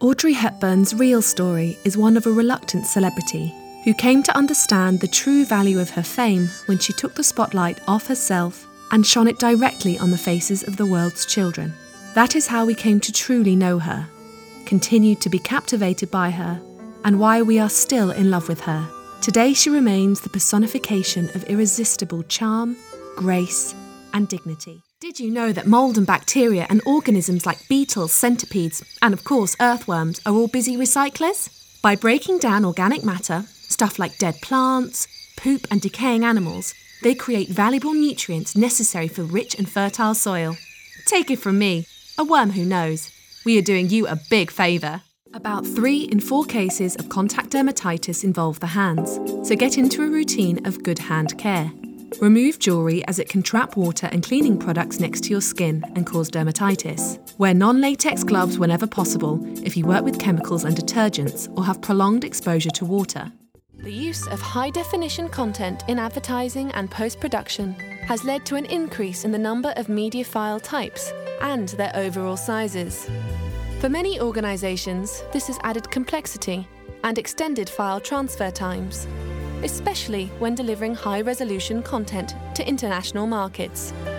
Audrey Hepburn's real story is one of a reluctant celebrity who came to understand the true value of her fame when she took the spotlight off herself and shone it directly on the faces of the world's children. That is how we came to truly know her, continued to be captivated by her, and why we are still in love with her. Today she remains the personification of irresistible charm, grace, and dignity. Did you know that mould and bacteria and organisms like beetles, centipedes, and of course earthworms are all busy recyclers? By breaking down organic matter, stuff like dead plants, poop and decaying animals, they create valuable nutrients necessary for rich and fertile soil. Take it from me, a worm who knows. We are doing you a big favour. About 3 in 4 cases of contact dermatitis involve the hands, so get into a routine of good hand care. Remove jewellery as it can trap water and cleaning products next to your skin and cause dermatitis. Wear non-latex gloves whenever possible if you work with chemicals and detergents or have prolonged exposure to water. The use of high-definition content in advertising and post-production has led to an increase in the number of media file types and their overall sizes. For many organisations, this has added complexity and extended file transfer times, especially when delivering high-resolution content to international markets.